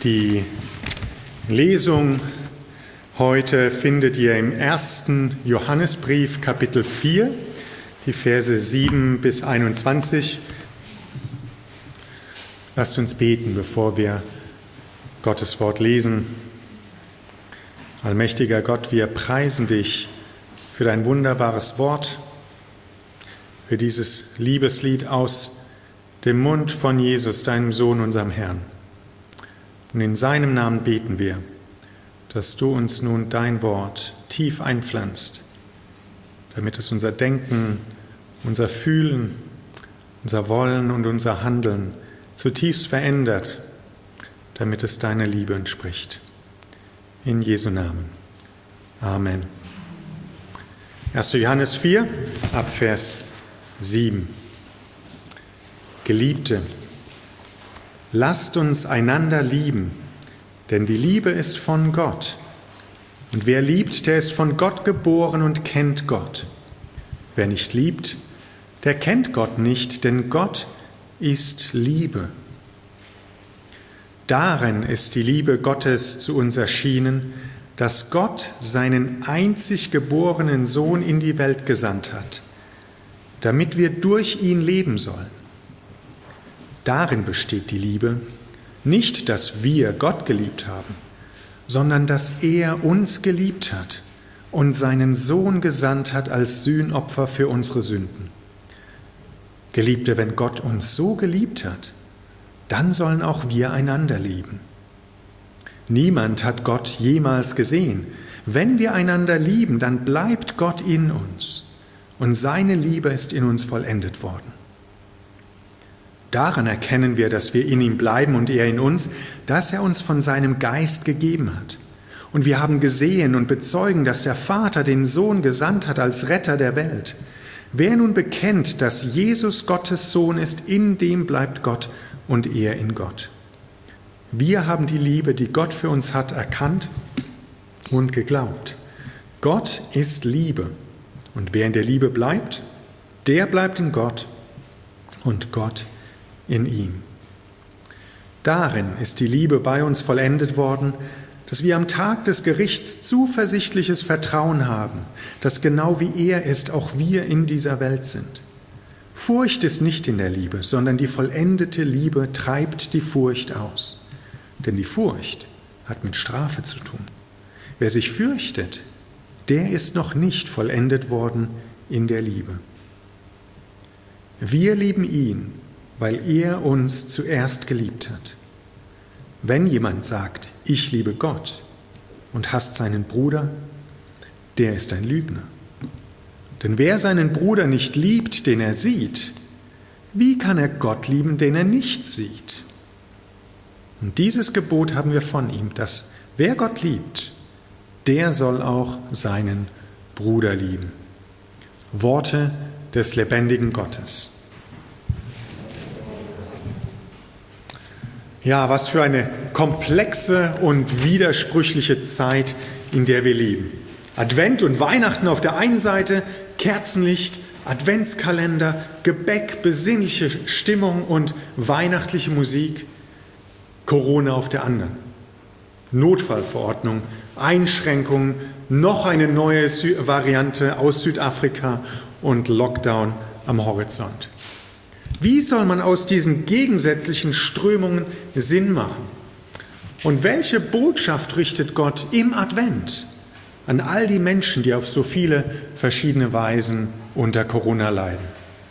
Die Lesung heute findet ihr im 1. Johannesbrief, Kapitel 4, die Verse 7 bis 21. Lasst uns beten, bevor wir Gottes Wort lesen. Allmächtiger Gott, wir preisen dich für dein wunderbares Wort, für dieses Liebeslied aus dem Mund von Jesus, deinem Sohn, unserem Herrn. Und in seinem Namen beten wir, dass du uns nun dein Wort tief einpflanzt, damit es unser Denken, unser Fühlen, unser Wollen und unser Handeln zutiefst verändert, damit es deiner Liebe entspricht. In Jesu Namen. Amen. 1. Johannes 4, Abvers 7. Geliebte, lasst uns einander lieben, denn die Liebe ist von Gott. Und wer liebt, der ist von Gott geboren und kennt Gott. Wer nicht liebt, der kennt Gott nicht, denn Gott ist Liebe. Darin ist die Liebe Gottes zu uns erschienen, dass Gott seinen einzig geborenen Sohn in die Welt gesandt hat, damit wir durch ihn leben sollen. Darin besteht die Liebe, nicht, dass wir Gott geliebt haben, sondern dass er uns geliebt hat und seinen Sohn gesandt hat als Sühnopfer für unsere Sünden. Geliebte, wenn Gott uns so geliebt hat, dann sollen auch wir einander lieben. Niemand hat Gott jemals gesehen. Wenn wir einander lieben, dann bleibt Gott in uns und seine Liebe ist in uns vollendet worden. Daran erkennen wir, dass wir in ihm bleiben und er in uns, dass er uns von seinem Geist gegeben hat. Und wir haben gesehen und bezeugen, dass der Vater den Sohn gesandt hat als Retter der Welt. Wer nun bekennt, dass Jesus Gottes Sohn ist, in dem bleibt Gott und er in Gott. Wir haben die Liebe, die Gott für uns hat, erkannt und geglaubt. Gott ist Liebe. Und wer in der Liebe bleibt, der bleibt in Gott und Gott in ihm. Darin ist die Liebe bei uns vollendet worden, dass wir am Tag des Gerichts zuversichtliches Vertrauen haben, dass genau wie er ist, auch wir in dieser Welt sind. Furcht ist nicht in der Liebe, sondern die vollendete Liebe treibt die Furcht aus. Denn die Furcht hat mit Strafe zu tun. Wer sich fürchtet, der ist noch nicht vollendet worden in der Liebe. Wir lieben ihn, weil er uns zuerst geliebt hat. Wenn jemand sagt, ich liebe Gott und hasst seinen Bruder, der ist ein Lügner. Denn wer seinen Bruder nicht liebt, den er sieht, wie kann er Gott lieben, den er nicht sieht? Und dieses Gebot haben wir von ihm, dass wer Gott liebt, der soll auch seinen Bruder lieben. Worte des lebendigen Gottes. Ja, was für eine komplexe und widersprüchliche Zeit, in der wir leben. Advent und Weihnachten auf der einen Seite, Kerzenlicht, Adventskalender, Gebäck, besinnliche Stimmung und weihnachtliche Musik. Corona auf der anderen. Notfallverordnung, Einschränkungen, noch eine neue Variante aus Südafrika und Lockdown am Horizont. Wie soll man aus diesen gegensätzlichen Strömungen Sinn machen? Und welche Botschaft richtet Gott im Advent an all die Menschen, die auf so viele verschiedene Weisen unter Corona leiden?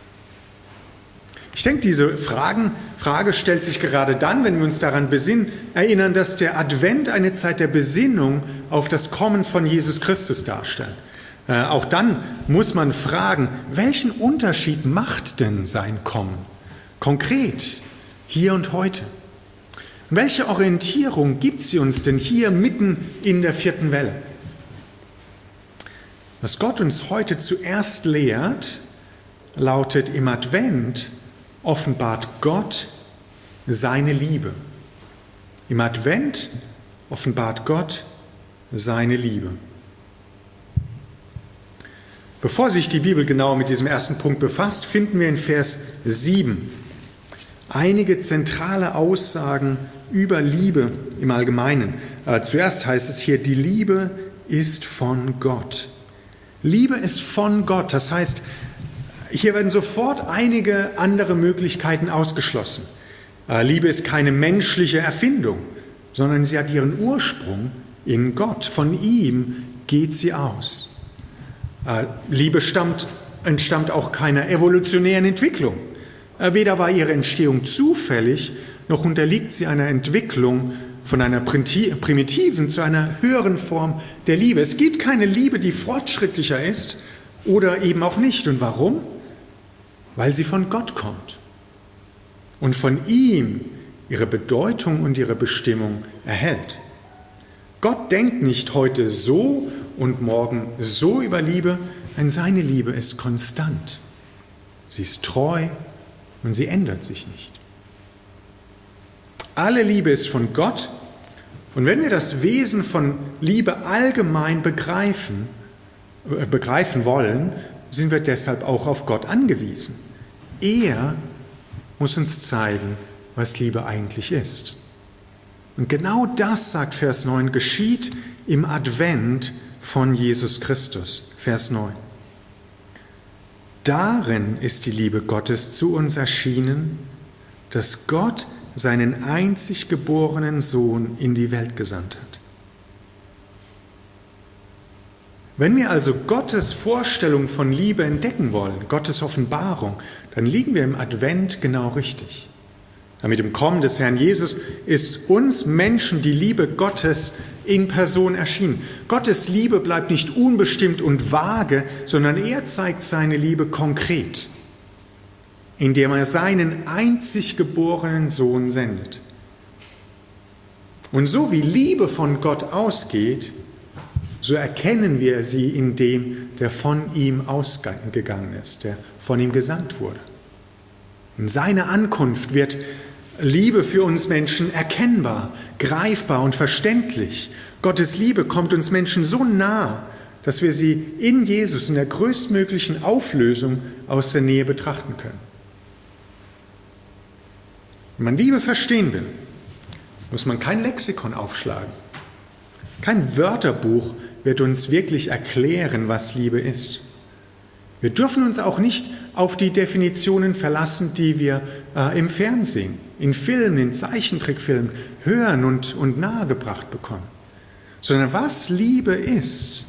Ich denke, diese Frage stellt sich gerade dann, wenn wir uns daran erinnern, dass der Advent eine Zeit der Besinnung auf das Kommen von Jesus Christus darstellt. Auch dann muss man fragen, welchen Unterschied macht denn sein Kommen? Konkret, hier und heute. Welche Orientierung gibt sie uns denn hier mitten in der vierten Welle? Was Gott uns heute zuerst lehrt, lautet: Im Advent offenbart Gott seine Liebe. Im Advent offenbart Gott seine Liebe. Bevor sich die Bibel genau mit diesem ersten Punkt befasst, finden wir in Vers 7 einige zentrale Aussagen über Liebe im Allgemeinen. Zuerst heißt es hier, die Liebe ist von Gott. Liebe ist von Gott, das heißt, hier werden sofort einige andere Möglichkeiten ausgeschlossen. Liebe ist keine menschliche Erfindung, sondern sie hat ihren Ursprung in Gott. Von ihm geht sie aus. Liebe entstammt auch keiner evolutionären Entwicklung. Weder war ihre Entstehung zufällig, noch unterliegt sie einer Entwicklung von einer primitiven zu einer höheren Form der Liebe. Es gibt keine Liebe, die fortschrittlicher ist oder eben auch nicht. Und warum? Weil sie von Gott kommt und von ihm ihre Bedeutung und ihre Bestimmung erhält. Gott denkt nicht heute so und morgen so über Liebe, denn seine Liebe ist konstant. Sie ist treu und sie ändert sich nicht. Alle Liebe ist von Gott, und wenn wir das Wesen von Liebe allgemein begreifen wollen, sind wir deshalb auch auf Gott angewiesen. Er muss uns zeigen, was Liebe eigentlich ist. Und genau das, sagt Vers 9, geschieht im Advent von Jesus Christus. Vers 9. Darin ist die Liebe Gottes zu uns erschienen, dass Gott seinen einzig geborenen Sohn in die Welt gesandt hat. Wenn wir also Gottes Vorstellung von Liebe entdecken wollen, Gottes Offenbarung, dann liegen wir im Advent genau richtig. Mit dem Kommen des Herrn Jesus ist uns Menschen die Liebe Gottes in Person erschienen. Gottes Liebe bleibt nicht unbestimmt und vage, sondern er zeigt seine Liebe konkret, indem er seinen einzig geborenen Sohn sendet. Und so wie Liebe von Gott ausgeht, so erkennen wir sie in dem, der von ihm ausgegangen ist, der von ihm gesandt wurde. In seiner Ankunft wird Liebe für uns Menschen erkennbar, greifbar und verständlich. Gottes Liebe kommt uns Menschen so nah, dass wir sie in Jesus in der größtmöglichen Auflösung aus der Nähe betrachten können. Wenn man Liebe verstehen will, muss man kein Lexikon aufschlagen. Kein Wörterbuch wird uns wirklich erklären, was Liebe ist. Wir dürfen uns auch nicht auf die Definitionen verlassen, die wir im Fernsehen, in Filmen, in Zeichentrickfilmen hören und nahegebracht bekommen. Sondern was Liebe ist,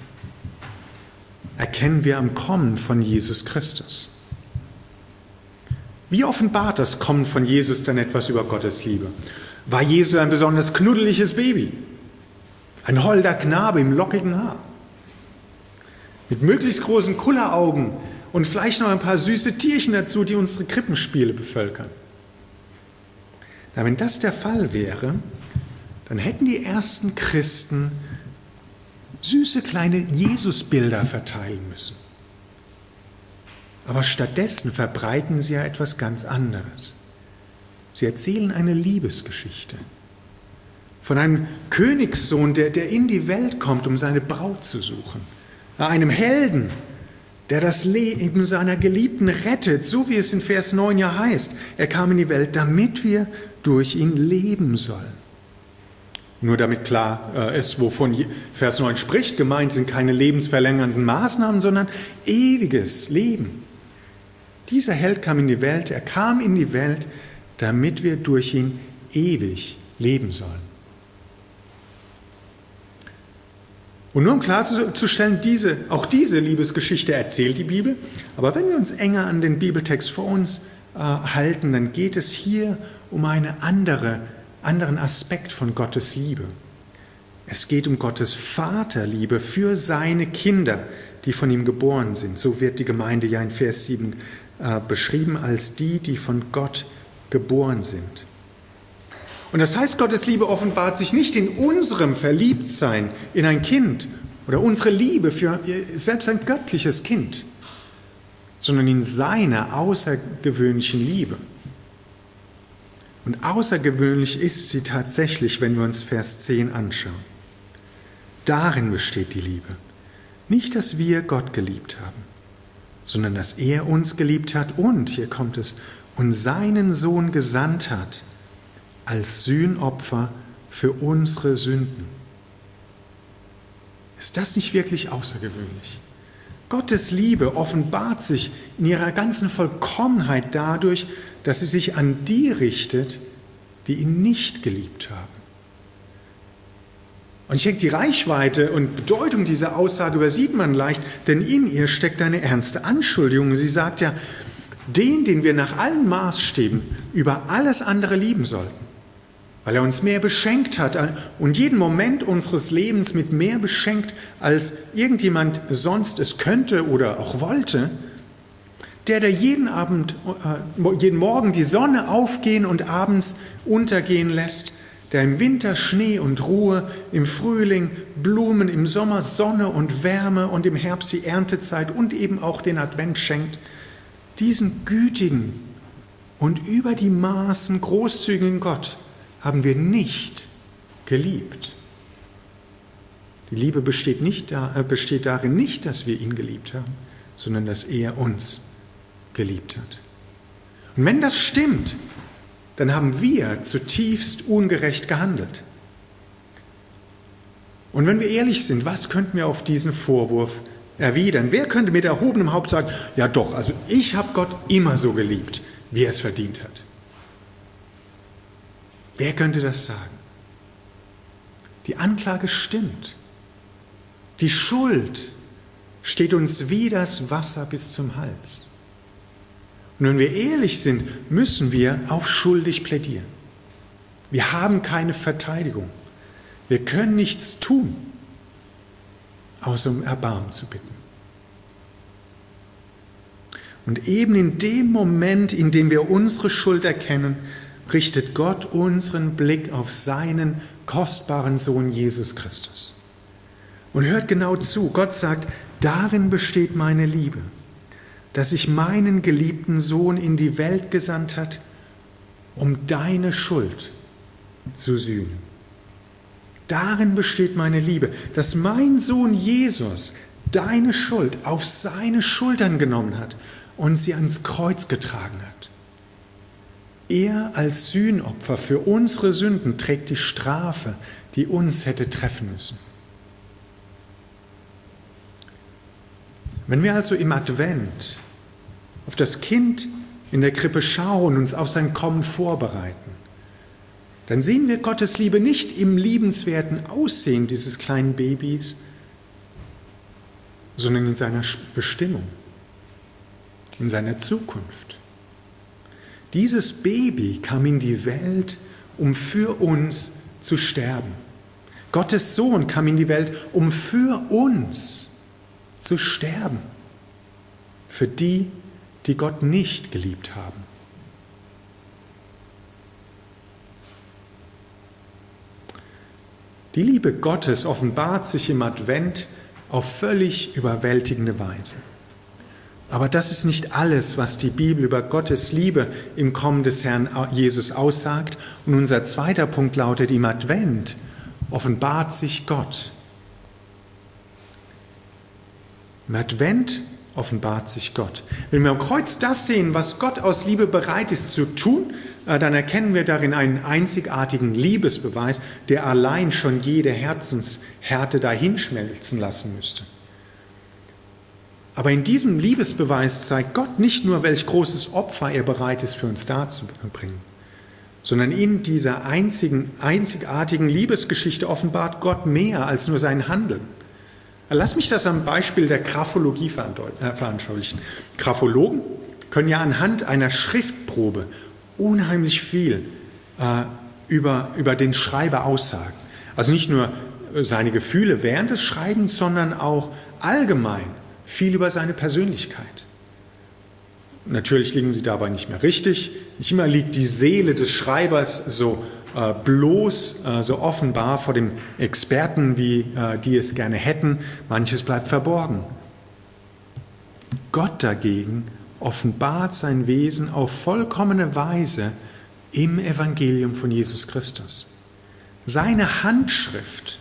erkennen wir am Kommen von Jesus Christus. Wie offenbart das Kommen von Jesus denn etwas über Gottes Liebe? War Jesus ein besonders knuddeliges Baby? Ein holder Knabe im lockigen Haar? Mit möglichst großen Kulleraugen und vielleicht noch ein paar süße Tierchen dazu, die unsere Krippenspiele bevölkern? Na, wenn das der Fall wäre, dann hätten die ersten Christen süße kleine Jesusbilder verteilen müssen. Aber stattdessen verbreiten sie ja etwas ganz anderes. Sie erzählen eine Liebesgeschichte von einem Königssohn, der in die Welt kommt, um seine Braut zu suchen. Einem Helden, der das Leben seiner Geliebten rettet, so wie es in Vers 9 ja heißt. Er kam in die Welt, damit wir durch ihn leben sollen. Nur damit klar ist, wovon Vers 9 spricht, gemeint sind keine lebensverlängernden Maßnahmen, sondern ewiges Leben. Dieser Held kam in die Welt, er kam in die Welt, damit wir durch ihn ewig leben sollen. Und nur um klarzustellen, auch diese Liebesgeschichte erzählt die Bibel. Aber wenn wir uns enger an den Bibeltext vor uns halten, dann geht es hier um einen anderen Aspekt von Gottes Liebe. Es geht um Gottes Vaterliebe für seine Kinder, die von ihm geboren sind. So wird die Gemeinde ja in Vers 7 beschrieben als die von Gott geboren sind. Und das heißt, Gottes Liebe offenbart sich nicht in unserem Verliebtsein in ein Kind oder unsere Liebe für selbst ein göttliches Kind, sondern in seiner außergewöhnlichen Liebe. Und außergewöhnlich ist sie tatsächlich, wenn wir uns Vers 10 anschauen. Darin besteht die Liebe. Nicht, dass wir Gott geliebt haben, sondern dass er uns geliebt hat und, hier kommt es, und seinen Sohn gesandt hat, als Sühnopfer für unsere Sünden. Ist das nicht wirklich außergewöhnlich? Gottes Liebe offenbart sich in ihrer ganzen Vollkommenheit dadurch, dass sie sich an die richtet, die ihn nicht geliebt haben. Und ich denke, die Reichweite und Bedeutung dieser Aussage übersieht man leicht, denn in ihr steckt eine ernste Anschuldigung. Sie sagt ja, den wir nach allen Maßstäben über alles andere lieben sollten, weil er uns mehr beschenkt hat und jeden Moment unseres Lebens mit mehr beschenkt, als irgendjemand sonst es könnte oder auch wollte, der jeden Morgen die Sonne aufgehen und abends untergehen lässt, der im Winter Schnee und Ruhe, im Frühling Blumen, im Sommer Sonne und Wärme und im Herbst die Erntezeit und eben auch den Advent schenkt, diesen gütigen und über die Maßen großzügigen Gott haben wir nicht geliebt. Die Liebe besteht darin nicht, dass wir ihn geliebt haben, sondern dass er uns geliebt hat. Und wenn das stimmt, dann haben wir zutiefst ungerecht gehandelt. Und wenn wir ehrlich sind, was könnten wir auf diesen Vorwurf erwidern? Wer könnte mit erhobenem Haupt sagen, ja doch, also ich habe Gott immer so geliebt, wie er es verdient hat? Wer könnte das sagen? Die Anklage stimmt. Die Schuld steht uns wie das Wasser bis zum Hals. Und wenn wir ehrlich sind, müssen wir auf schuldig plädieren. Wir haben keine Verteidigung. Wir können nichts tun, außer um Erbarmen zu bitten. Und eben in dem Moment, in dem wir unsere Schuld erkennen, richtet Gott unseren Blick auf seinen kostbaren Sohn Jesus Christus. Und hört genau zu, Gott sagt, darin besteht meine Liebe, dass ich meinen geliebten Sohn in die Welt gesandt hat, um deine Schuld zu sühnen. Darin besteht meine Liebe, dass mein Sohn Jesus deine Schuld auf seine Schultern genommen hat und sie ans Kreuz getragen hat. Er als Sühnopfer für unsere Sünden trägt die Strafe, die uns hätte treffen müssen. Wenn wir also im Advent auf das Kind in der Krippe schauen und uns auf sein Kommen vorbereiten, dann sehen wir Gottes Liebe nicht im liebenswerten Aussehen dieses kleinen Babys, sondern in seiner Bestimmung, in seiner Zukunft. Dieses Baby kam in die Welt, um für uns zu sterben. Gottes Sohn kam in die Welt, um für uns zu sterben. Für die, die Gott nicht geliebt haben. Die Liebe Gottes offenbart sich im Advent auf völlig überwältigende Weise. Aber das ist nicht alles, was die Bibel über Gottes Liebe im Kommen des Herrn Jesus aussagt. Und unser zweiter Punkt lautet, im Advent offenbart sich Gott. Im Advent offenbart sich Gott. Wenn wir am Kreuz das sehen, was Gott aus Liebe bereit ist zu tun, dann erkennen wir darin einen einzigartigen Liebesbeweis, der allein schon jede Herzenshärte dahinschmelzen lassen müsste. Aber in diesem Liebesbeweis zeigt Gott nicht nur, welch großes Opfer er bereit ist, für uns darzubringen, sondern in dieser einzigartigen Liebesgeschichte offenbart Gott mehr als nur sein Handeln. Lass mich das am Beispiel der Graphologie veranschaulichen. Graphologen können ja anhand einer Schriftprobe unheimlich viel über den Schreiber aussagen. Also nicht nur seine Gefühle während des Schreibens, sondern auch allgemein viel über seine Persönlichkeit. Natürlich liegen sie dabei nicht mehr richtig. Nicht immer liegt die Seele des Schreibers so so offenbar vor den Experten, wie die es gerne hätten. Manches bleibt verborgen. Gott dagegen offenbart sein Wesen auf vollkommene Weise im Evangelium von Jesus Christus. Seine Handschrift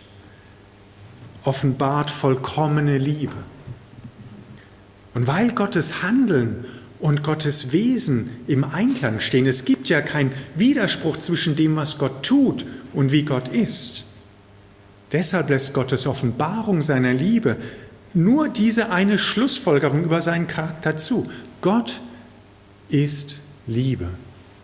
offenbart vollkommene Liebe. Und weil Gottes Handeln und Gottes Wesen im Einklang stehen. Es gibt ja keinen Widerspruch zwischen dem, was Gott tut und wie Gott ist. Deshalb lässt Gottes Offenbarung seiner Liebe nur diese eine Schlussfolgerung über seinen Charakter zu. Gott ist Liebe.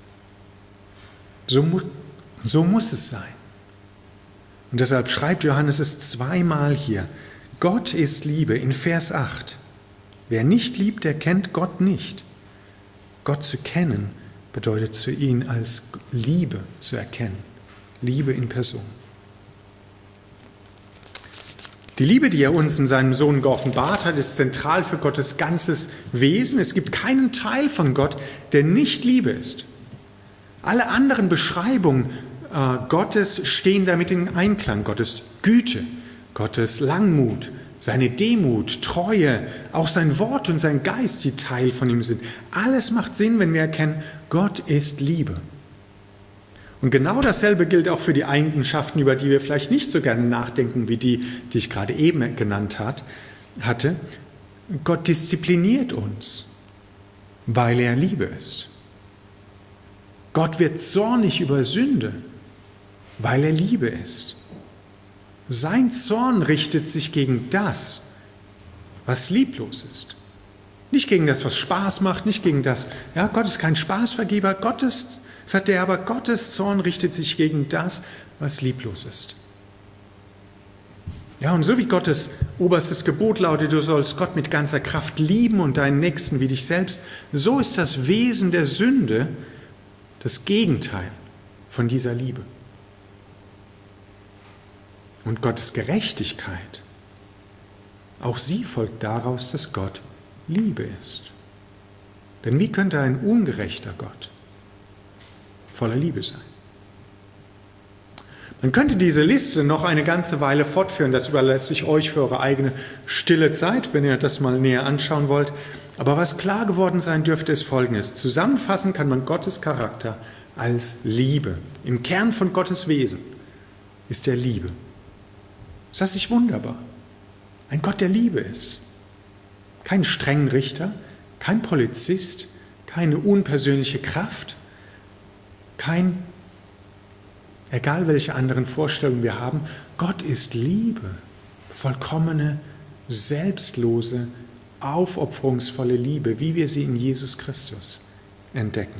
So muss es sein. Und deshalb schreibt Johannes es zweimal hier. Gott ist Liebe in Vers 8. Wer nicht liebt, der kennt Gott nicht. Gott zu kennen bedeutet zu ihn als Liebe zu erkennen. Liebe in Person. Die Liebe, die er uns in seinem Sohn geoffenbart hat, ist zentral für Gottes ganzes Wesen. Es gibt keinen Teil von Gott, der nicht Liebe ist. Alle anderen Beschreibungen Gottes stehen damit in Einklang. Gottes Güte, Gottes Langmut, seine Demut, Treue, auch sein Wort und sein Geist, die Teil von ihm sind. Alles macht Sinn, wenn wir erkennen, Gott ist Liebe. Und genau dasselbe gilt auch für die Eigenschaften, über die wir vielleicht nicht so gerne nachdenken, wie die ich gerade eben genannt hatte. Gott diszipliniert uns, weil er Liebe ist. Gott wird zornig über Sünde, weil er Liebe ist. Sein Zorn richtet sich gegen das, was lieblos ist. Nicht gegen das, was Spaß macht, nicht gegen das, ja, Gott ist kein Spaßvergeber, Gott ist Verderber. Gottes Zorn richtet sich gegen das, was lieblos ist. Ja, und so wie Gottes oberstes Gebot lautet, du sollst Gott mit ganzer Kraft lieben und deinen Nächsten wie dich selbst, so ist das Wesen der Sünde das Gegenteil von dieser Liebe. Und Gottes Gerechtigkeit, auch sie folgt daraus, dass Gott Liebe ist. Denn wie könnte ein ungerechter Gott voller Liebe sein? Man könnte diese Liste noch eine ganze Weile fortführen, das überlasse ich euch für eure eigene stille Zeit, wenn ihr das mal näher anschauen wollt. Aber was klar geworden sein dürfte, ist Folgendes. Zusammenfassen kann man Gottes Charakter als Liebe. Im Kern von Gottes Wesen ist er Liebe. Ist das nicht wunderbar? Ein Gott, der Liebe ist. Kein strengen Richter, kein Polizist, keine unpersönliche Kraft, egal welche anderen Vorstellungen wir haben, Gott ist Liebe, vollkommene, selbstlose, aufopferungsvolle Liebe, wie wir sie in Jesus Christus entdecken.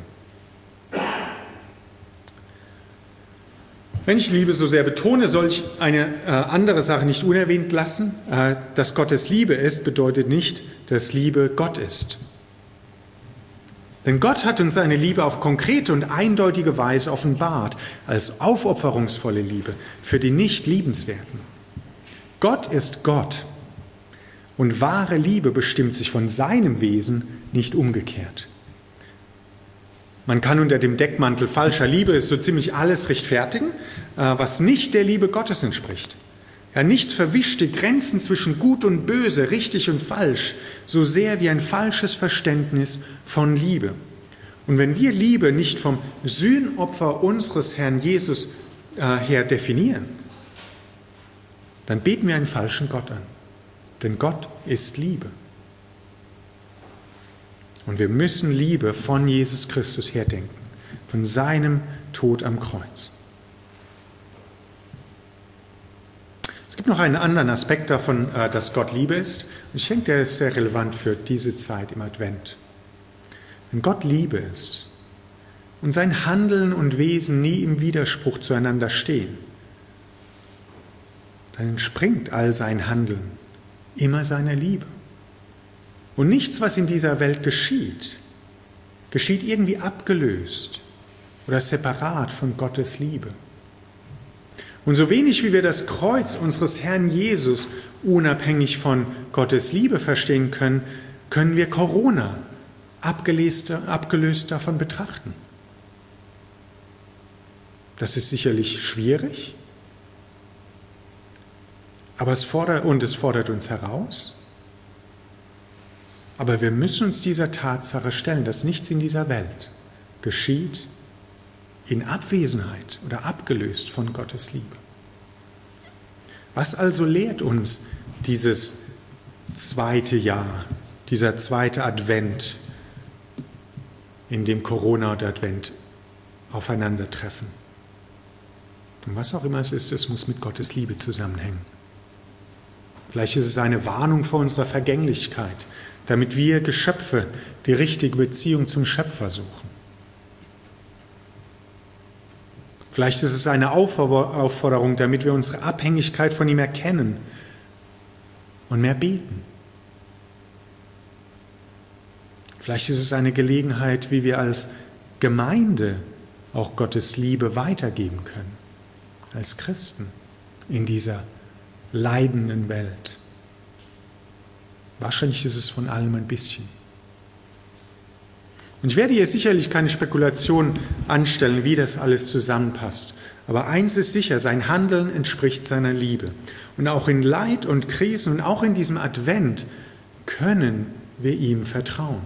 Wenn ich Liebe so sehr betone, soll ich eine andere Sache nicht unerwähnt lassen. Dass Gottes Liebe ist, bedeutet nicht, dass Liebe Gott ist. Denn Gott hat uns seine Liebe auf konkrete und eindeutige Weise offenbart, als aufopferungsvolle Liebe für die Nicht-Liebenswerten. Gott ist Gott und wahre Liebe bestimmt sich von seinem Wesen, nicht umgekehrt. Man kann unter dem Deckmantel falscher Liebe so ziemlich alles rechtfertigen, was nicht der Liebe Gottes entspricht. Ja, nichts verwischt die Grenzen zwischen Gut und Böse, richtig und falsch, so sehr wie ein falsches Verständnis von Liebe. Und wenn wir Liebe nicht vom Sühnopfer unseres Herrn Jesus her definieren, dann beten wir einen falschen Gott an. Denn Gott ist Liebe. Und wir müssen Liebe von Jesus Christus her denken, von seinem Tod am Kreuz. Es gibt noch einen anderen Aspekt davon, dass Gott Liebe ist. Und ich denke, der ist sehr relevant für diese Zeit im Advent. Wenn Gott Liebe ist und sein Handeln und Wesen nie im Widerspruch zueinander stehen, dann entspringt all sein Handeln immer seiner Liebe. Und nichts, was in dieser Welt geschieht, geschieht irgendwie abgelöst oder separat von Gottes Liebe. Und so wenig wie wir das Kreuz unseres Herrn Jesus unabhängig von Gottes Liebe verstehen können, können wir Corona abgelöst davon betrachten. Das ist sicherlich schwierig, aber es fordert uns heraus. Aber wir müssen uns dieser Tatsache stellen, dass nichts in dieser Welt geschieht in Abwesenheit oder abgelöst von Gottes Liebe. Was also lehrt uns dieses zweite Jahr, dieser zweite Advent, in dem Corona und Advent aufeinandertreffen. Und was auch immer es ist, es muss mit Gottes Liebe zusammenhängen. Vielleicht ist es eine Warnung vor unserer Vergänglichkeit, damit wir Geschöpfe die richtige Beziehung zum Schöpfer suchen. Vielleicht ist es eine Aufforderung, damit wir unsere Abhängigkeit von ihm erkennen und mehr beten. Vielleicht ist es eine Gelegenheit, wie wir als Gemeinde auch Gottes Liebe weitergeben können, als Christen in dieser leidenden Welt. Wahrscheinlich ist es von allem ein bisschen. Und ich werde hier sicherlich keine Spekulation anstellen, wie das alles zusammenpasst. Aber eins ist sicher, sein Handeln entspricht seiner Liebe. Und auch in Leid und Krisen und auch in diesem Advent können wir ihm vertrauen.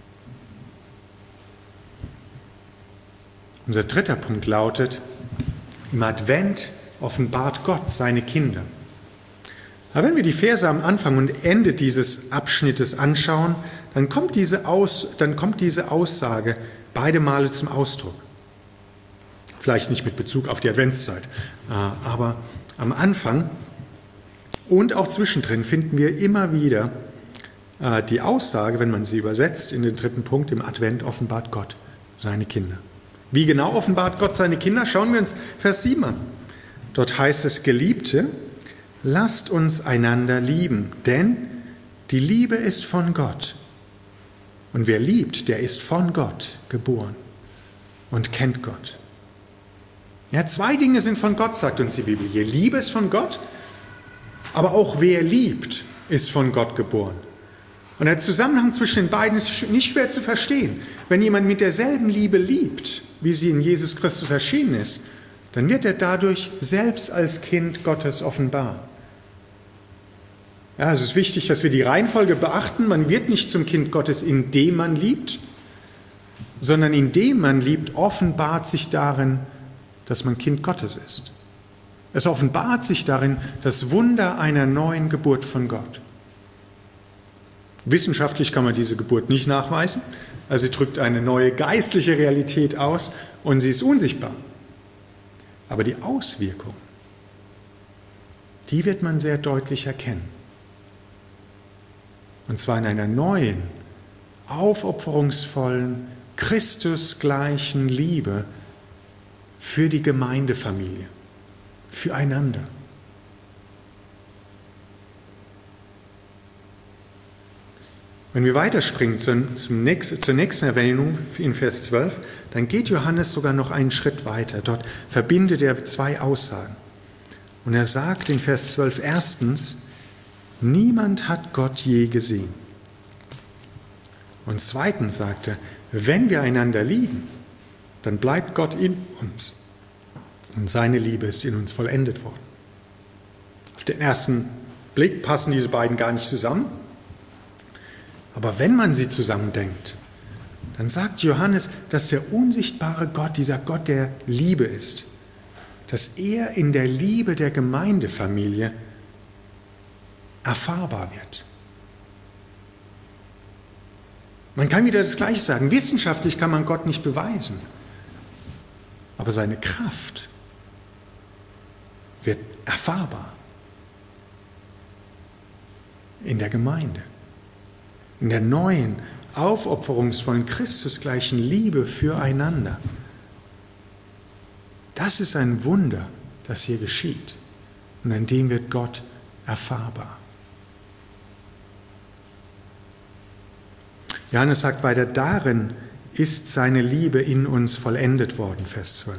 Unser dritter Punkt lautet, im Advent offenbart Gott seine Kinder. Aber wenn wir die Verse am Anfang und Ende dieses Abschnittes anschauen, dann kommt diese Aussage beide Male zum Ausdruck. Vielleicht nicht mit Bezug auf die Adventszeit, aber am Anfang und auch zwischendrin finden wir immer wieder die Aussage, wenn man sie übersetzt in den dritten Punkt, im Advent offenbart Gott seine Kinder. Wie genau offenbart Gott seine Kinder? Schauen wir uns Vers 7 an. Dort heißt es, Geliebte, lasst uns einander lieben, denn die Liebe ist von Gott. Und wer liebt, der ist von Gott geboren und kennt Gott. Ja, zwei Dinge sind von Gott, sagt uns die Bibel. Die Liebe ist von Gott, aber auch wer liebt, ist von Gott geboren. Und der Zusammenhang zwischen den beiden ist nicht schwer zu verstehen. Wenn jemand mit derselben Liebe liebt, wie sie in Jesus Christus erschienen ist, dann wird er dadurch selbst als Kind Gottes offenbar. Ja, es ist wichtig, dass wir die Reihenfolge beachten. Man wird nicht zum Kind Gottes, indem man liebt, sondern indem man liebt, offenbart sich darin, dass man Kind Gottes ist. Es offenbart sich darin das Wunder einer neuen Geburt von Gott. Wissenschaftlich kann man diese Geburt nicht nachweisen. Also sie drückt eine neue geistliche Realität aus und sie ist unsichtbar. Aber die Auswirkung, die wird man sehr deutlich erkennen. Und zwar in einer neuen, aufopferungsvollen, Christusgleichen Liebe für die Gemeindefamilie, füreinander. Wenn wir weiterspringen zur nächsten Erwähnung in Vers 12, dann geht Johannes sogar noch einen Schritt weiter. Dort verbindet er zwei Aussagen. Und er sagt in Vers 12 erstens, niemand hat Gott je gesehen. Und zweitens sagt er, wenn wir einander lieben, dann bleibt Gott in uns. Und seine Liebe ist in uns vollendet worden. Auf den ersten Blick passen diese beiden gar nicht zusammen. Aber wenn man sie zusammendenkt, dann sagt Johannes, dass der unsichtbare Gott, dieser Gott der Liebe ist, dass er in der Liebe der Gemeindefamilie erfahrbar wird. Man kann wieder das Gleiche sagen, wissenschaftlich kann man Gott nicht beweisen, aber seine Kraft wird erfahrbar in der Gemeinde. In der neuen, aufopferungsvollen, Christusgleichen Liebe füreinander. Das ist ein Wunder, das hier geschieht. Und an dem wird Gott erfahrbar. Johannes sagt weiter, darin ist seine Liebe in uns vollendet worden, Vers 12.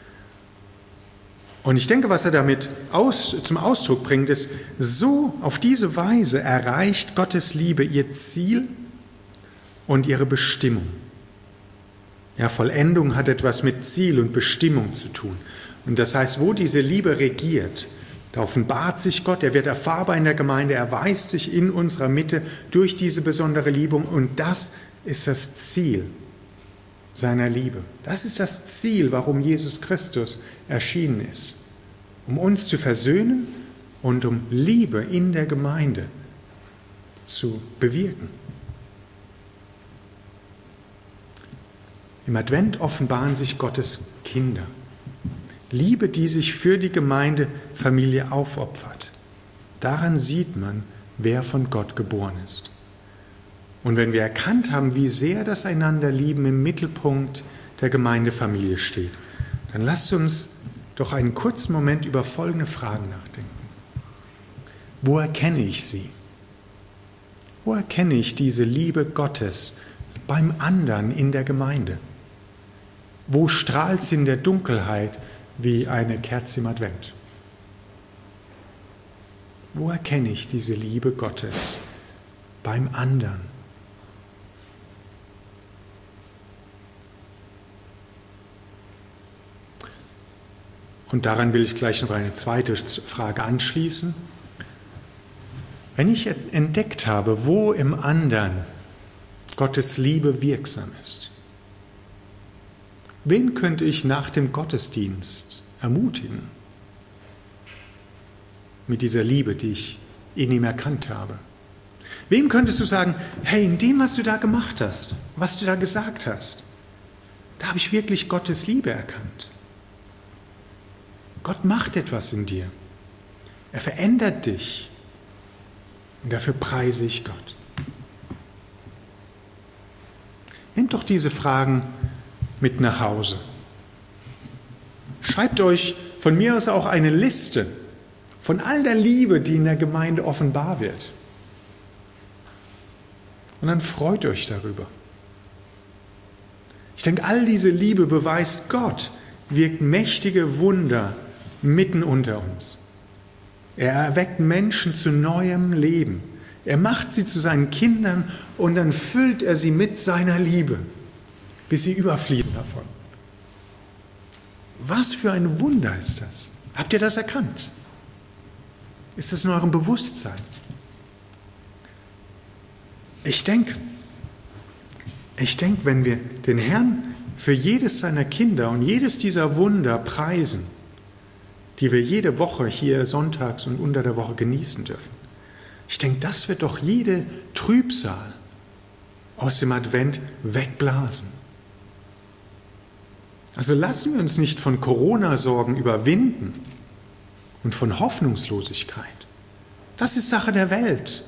Und ich denke, was er damit zum Ausdruck bringt, ist, so auf diese Weise erreicht Gottes Liebe ihr Ziel und ihre Bestimmung. Ja, Vollendung hat etwas mit Ziel und Bestimmung zu tun. Und das heißt, wo diese Liebe regiert, da offenbart sich Gott, er wird erfahrbar in der Gemeinde, er erweist sich in unserer Mitte durch diese besondere Liebe. Und das ist das Ziel seiner Liebe. Das ist das Ziel, warum Jesus Christus erschienen ist. Um uns zu versöhnen und um Liebe in der Gemeinde zu bewirken. Im Advent offenbaren sich Gottes Kinder. Liebe, die sich für die Gemeindefamilie aufopfert. Daran sieht man, wer von Gott geboren ist. Und wenn wir erkannt haben, wie sehr das Einanderlieben im Mittelpunkt der Gemeindefamilie steht, dann lasst uns doch einen kurzen Moment über folgende Fragen nachdenken. Wo erkenne ich sie? Wo erkenne ich diese Liebe Gottes beim anderen in der Gemeinde? Wo strahlt sie in der Dunkelheit wie eine Kerze im Advent? Wo erkenne ich diese Liebe Gottes beim anderen? Und daran will ich gleich noch eine zweite Frage anschließen. Wenn ich entdeckt habe, wo im anderen Gottes Liebe wirksam ist, wen könnte ich nach dem Gottesdienst ermutigen mit dieser Liebe, die ich in ihm erkannt habe? Wem könntest du sagen, hey, in dem, was du da gemacht hast, was du da gesagt hast, da habe ich wirklich Gottes Liebe erkannt. Gott macht etwas in dir. Er verändert dich. Und dafür preise ich Gott. Nehmt doch diese Fragen mit nach Hause. Schreibt euch von mir aus auch eine Liste von all der Liebe, die in der Gemeinde offenbar wird. Und dann freut euch darüber. Ich denke, all diese Liebe beweist, Gott wirkt mächtige Wunder mitten unter uns. Er erweckt Menschen zu neuem Leben. Er macht sie zu seinen Kindern und dann füllt er sie mit seiner Liebe, bis sie überfließen davon. Was für ein Wunder ist das? Habt ihr das erkannt? Ist das in eurem Bewusstsein? Ich denke, wenn wir den Herrn für jedes seiner Kinder und jedes dieser Wunder preisen, die wir jede Woche hier sonntags und unter der Woche genießen dürfen. Ich denke, das wird doch jede Trübsal aus dem Advent wegblasen. Also lassen wir uns nicht von Corona-Sorgen überwinden und von Hoffnungslosigkeit. Das ist Sache der Welt.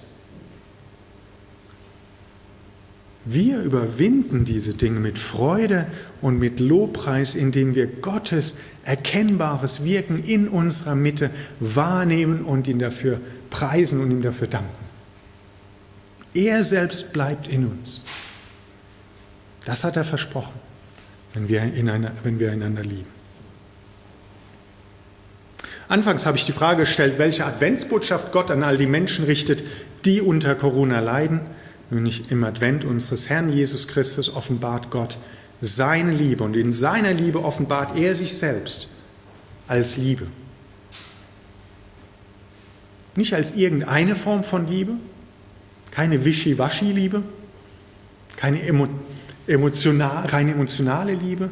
Wir überwinden diese Dinge mit Freude und mit Lobpreis, indem wir Gottes erkennbares Wirken in unserer Mitte wahrnehmen und ihn dafür preisen und ihm dafür danken. Er selbst bleibt in uns. Das hat er versprochen, wenn wir einander lieben. Anfangs habe ich die Frage gestellt, welche Adventsbotschaft Gott an all die Menschen richtet, die unter Corona leiden. Nämlich im Advent unseres Herrn Jesus Christus offenbart Gott seine Liebe und in seiner Liebe offenbart er sich selbst als Liebe. Nicht als irgendeine Form von Liebe, keine Wischiwaschi-Liebe, keine rein emotionale Liebe,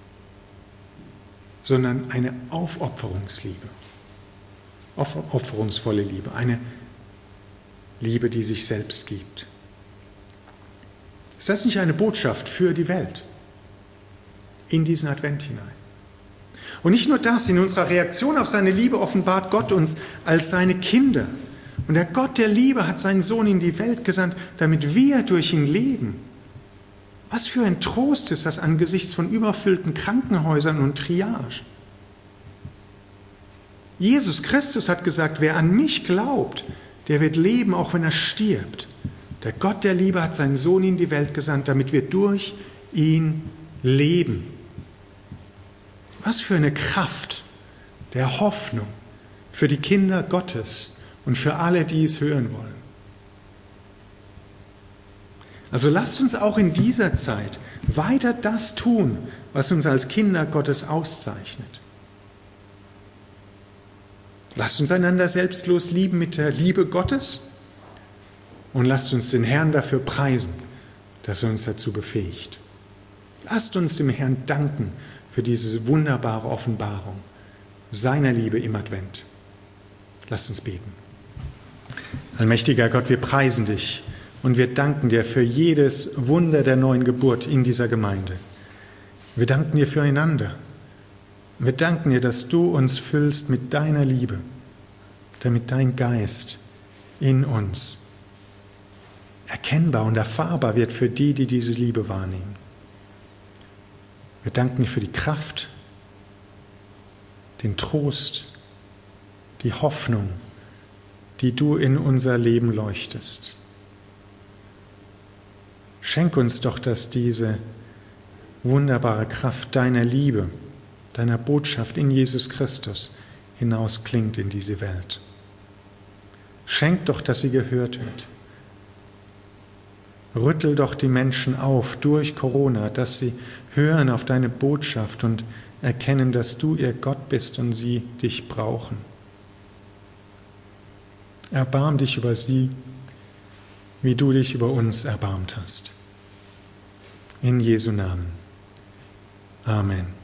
sondern eine Aufopferungsliebe, aufopferungsvolle Liebe, eine Liebe, die sich selbst gibt. Ist das nicht eine Botschaft für die Welt in diesen Advent hinein? Und nicht nur das, in unserer Reaktion auf seine Liebe offenbart Gott uns als seine Kinder. Und der Gott der Liebe hat seinen Sohn in die Welt gesandt, damit wir durch ihn leben. Was für ein Trost ist das angesichts von überfüllten Krankenhäusern und Triage. Jesus Christus hat gesagt, wer an mich glaubt, der wird leben, auch wenn er stirbt. Der Gott der Liebe hat seinen Sohn in die Welt gesandt, damit wir durch ihn leben. Was für eine Kraft der Hoffnung für die Kinder Gottes und für alle, die es hören wollen. Also lasst uns auch in dieser Zeit weiter das tun, was uns als Kinder Gottes auszeichnet. Lasst uns einander selbstlos lieben mit der Liebe Gottes und lasst uns den Herrn dafür preisen, dass er uns dazu befähigt. Lasst uns dem Herrn danken für diese wunderbare Offenbarung seiner Liebe im Advent. Lasst uns beten. Allmächtiger Gott, wir preisen dich und wir danken dir für jedes Wunder der neuen Geburt in dieser Gemeinde. Wir danken dir füreinander. Wir danken dir, dass du uns füllst mit deiner Liebe, damit dein Geist in uns erkennbar und erfahrbar wird für die, die diese Liebe wahrnehmen. Wir danken dir für die Kraft, den Trost, die Hoffnung, die du in unser Leben leuchtest. Schenk uns doch, dass diese wunderbare Kraft deiner Liebe, deiner Botschaft in Jesus Christus hinausklingt in diese Welt. Schenk doch, dass sie gehört wird. Rüttel doch die Menschen auf durch Corona, dass sie hören auf deine Botschaft und erkennen, dass du ihr Gott bist und sie dich brauchen. Erbarm dich über sie, wie du dich über uns erbarmt hast. In Jesu Namen. Amen.